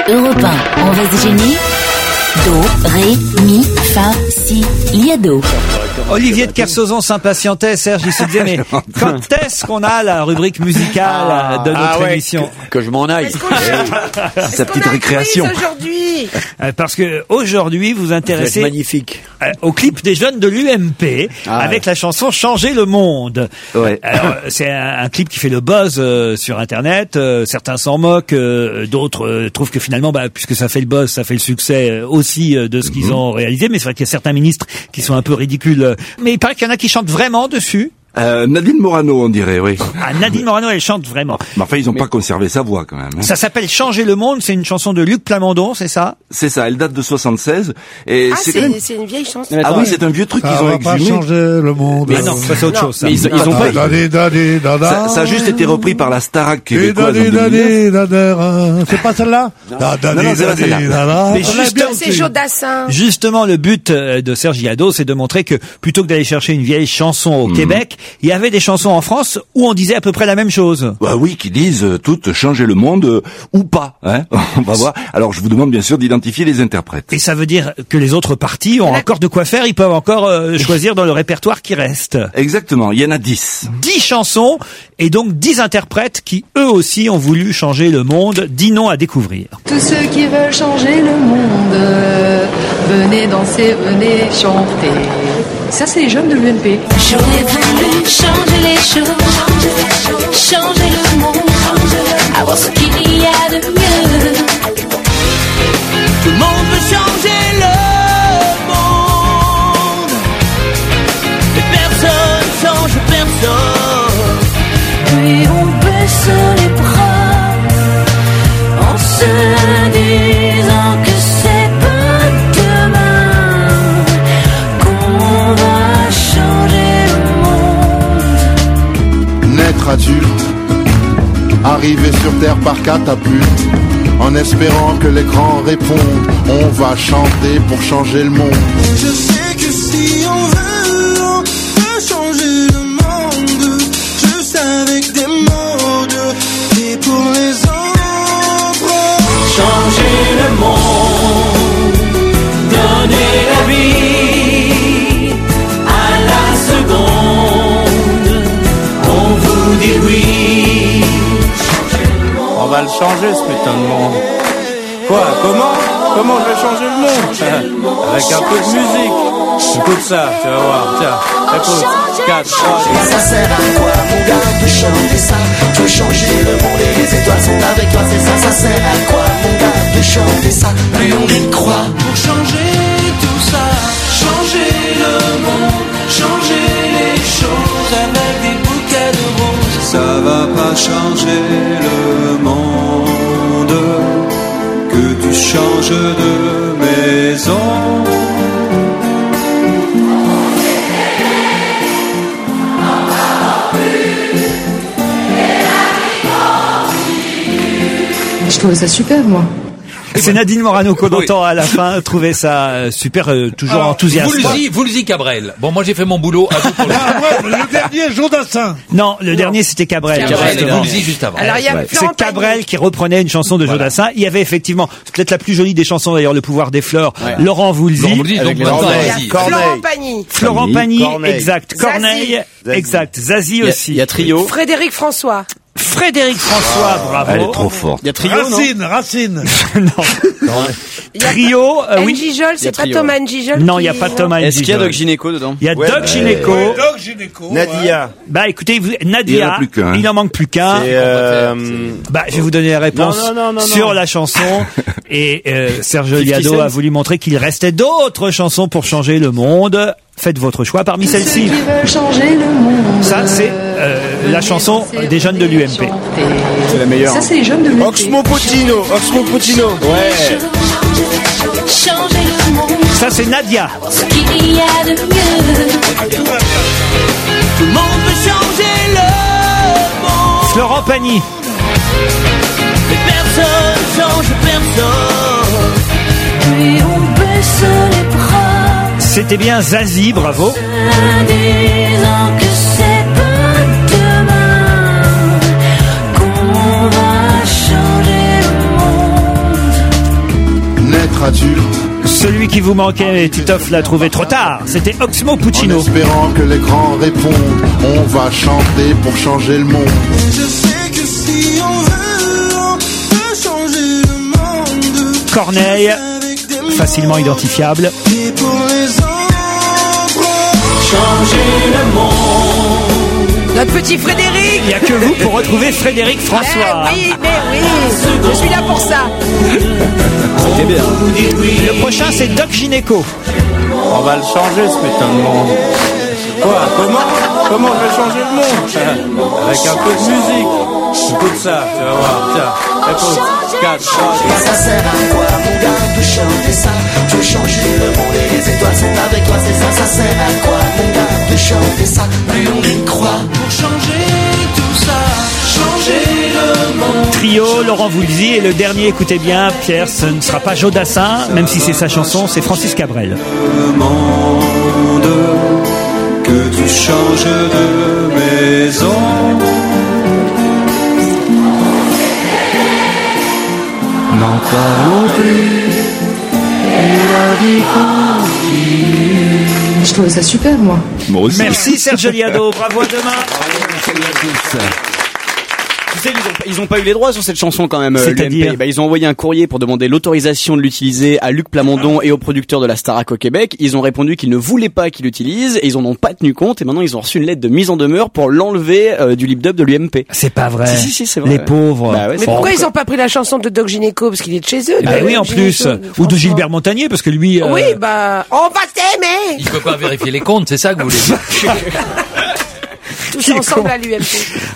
Europe 1, on va se gêner. Do, ré, mi, fa, si, liado. Olivier de Kersauzon s'impatientait, Serge, il se disait, mais quand est-ce qu'on a la rubrique musicale de notre émission? Que je m'en aille. Sa petite récréation. Aujourd'hui. Parce que aujourd'hui, vous intéressez magnifique. Au clip des jeunes de l'UMP avec la chanson Changer le monde. Ouais. Alors, c'est un clip qui fait le buzz sur Internet. Certains s'en moquent, d'autres trouvent que finalement, puisque ça fait le buzz, ça fait le succès aussi de ce qu'ils ont réalisé. Mais c'est vrai qu'il y a certains ministres qui sont un peu ridicules. Mais il paraît qu'il y en a qui chantent vraiment dessus. Nadine Morano, on dirait, oui. Ah, Nadine Morano, elle chante vraiment. Mais enfin, ils ont pas conservé sa voix, quand même. Hein. Ça s'appelle Changer le monde, c'est une chanson de Luc Plamondon, c'est ça? C'est ça, elle date de 76. Et c'est une vieille chanson. Ah oui, c'est un vieux truc qu'ils ont exhumé. Pas changer le monde. Mais non, ça c'est autre chose, ça. Mais ils ont pas... Ça a juste été repris par la Starac québécoise en 2009. C'est pas celle-là? Non, c'est pas celle-là. Mais C'est Jodassin. Justement, le but de Serge Liado, c'est de montrer que plutôt que d'aller chercher une vieille chanson au Québec, il y avait des chansons en France où on disait à peu près la même chose. Bah oui, qui disent toutes changer le monde ou pas, hein. On va voir. Alors je vous demande bien sûr d'identifier les interprètes. Et ça veut dire que les autres partis ont encore de quoi faire, ils peuvent encore choisir dans le répertoire qui reste. Exactement, il y en a 10. 10 chansons et donc 10 interprètes qui eux aussi ont voulu changer le monde. 10 noms à découvrir. Tous ceux qui veulent changer le monde, venez danser, venez chanter. Ça, c'est les jeunes de l'UMP. J'aurais voulu changer les choses, changer le monde, avoir ce qu'il y a de mieux. Tout le monde veut changer le monde, mais personne change personne. Puis on baisse les bras en se disant que c'est pas demain qu'on va changer le monde. Naître adulte, arriver sur terre par catapulte, en espérant que l'écran réponde, on va chanter pour changer le monde. Je sais que si on peut changer le monde, juste avec des modes, et pour les autres, changer le monde, donner la vie à la seconde, on vous dit oui. On va le changer ce putain de monde. Quoi? Comment je vais changer le monde? Avec un peu de musique. Écoute ça, tu vas voir. Tiens, écoute. 4, 3, Ça sert à quoi mon gars de chanter ça? Tu veux changer le monde et les étoiles sont avec toi, c'est ça. Ça sert à quoi mon gars de chanter ça? Plus on y croit. Pour changer tout ça, changer le monde, changer les choses avec des bouquets de roses. Ça va pas changer le monde, que tu changes de maison. Je trouvais ça super, moi. C'est Nadine Morano qu'on entend à la fin trouver ça super, toujours enthousiaste. Voulzy Cabrel. Bon, moi j'ai fait mon boulot. À vous pour le... Le dernier, Jodassin. Non, le dernier c'était Cabrel. Cabrel et Voulzy juste avant. Alors, il y a C'est Cabrel qui reprenait une chanson de Jodassin. Il y avait effectivement, c'est peut-être la plus jolie des chansons d'ailleurs, Le pouvoir des fleurs, Laurent Voulzy. Donc Florent Pagny. Florent Pagny, Corneille. exact. Corneille, exact. Zazie aussi. Il y a Trio. Frédéric François. Frédéric François, bravo. Elle est trop forte. Il y a Trio, non? Racine. Trio, oui. N'Gijol, c'est pas Trio, Thomas N'Gijol. Non, il y a pas Thomas Est-ce qu'il y a N'Gijol. Doc Gynéco dedans? Il y a Doc Gynéco. Doc Gynéco. Nadia. Bah écoutez, Il y en Nadia, a plus qu'un, hein. il en manque plus qu'un. Bah je vais vous donner la réponse Non. sur la chanson. Et Serge Liado a voulu montrer qu'il restait d'autres chansons pour changer le monde. Faites votre choix parmi Tous ceux celles-ci. qui veulent changer le monde. Ça, c'est la chanson des jeunes de l'UMP. C'est la meilleure. Ça, c'est les jeunes de l'UMP. Oxmo Puccino. Ouais. Changer le monde, Ça, c'est Nadia. ce qu'il y a de mieux. Tout le monde veut changer le monde, Florent Pagny. mais personne change personne. Puis on baisse les bras, C'était bien Zazie, bravo. en disant que c'est pas demain qu'on va changer le monde. littérature. Celui qui vous manquait, Titoff l'a trouvé trop tard. C'était Oxmo En Puccino. espérant que les grands répondent, on va chanter pour changer le monde. Je sais que si on peut changer le monde. Corneille, facilement identifiable. Et pour les autres, changer le monde. Notre petit Frédéric. Il n'y a que vous pour retrouver Frédéric François. Mais oui, je suis là pour ça. C'était bien. Le prochain, c'est Doc Gynéco. On va le changer, ce putain de monde. Quoi? Comment je vais changer le monde? Avec un peu de musique. Écoute ça, tu vas voir. Tiens, écoute. 4, 3, Et ça sert à quoi mon gars de chanter ça? Tu veux changer le monde et les étoiles sont avec toi, c'est ça. Ça sert à quoi mon gars de chanter ça? Plus on y croit pour changer tout ça. Changer le monde. Trio, Laurent Voulzy. Et le dernier, écoutez bien, Pierre, ce ne sera pas Joe Dassin, même si c'est sa chanson, c'est Francis Cabrel. Le monde, que tu changes de maison. Non pas non plus, et la vie continue. Je trouvais ça super, moi. Moi aussi. Merci Serge Liado, bravo, à demain. Tu sais, ils ont pas eu les droits sur cette chanson quand même. C'est-à-dire l'UMP. Ils ont envoyé un courrier pour demander l'autorisation de l'utiliser à Luc Plamondon et au producteur de la Starac au Québec. Ils ont répondu qu'ils ne voulaient pas qu'ils l'utilisent et ils en ont pas tenu compte et maintenant ils ont reçu une lettre de mise en demeure pour l'enlever du lip-dub de l'UMP. C'est pas vrai. Si, c'est vrai. Les pauvres. Bah ouais, Mais pourquoi ils ont pas pris la chanson de Doc Gynéco? Parce qu'il est de chez eux. Bah oui, en plus. Ou de Gilbert Montagnier, parce que lui... Oui, bah, on va s'aimer. Il peut pas vérifier les comptes, c'est ça que vous voulez dire? Tous ensemble à l'UMP.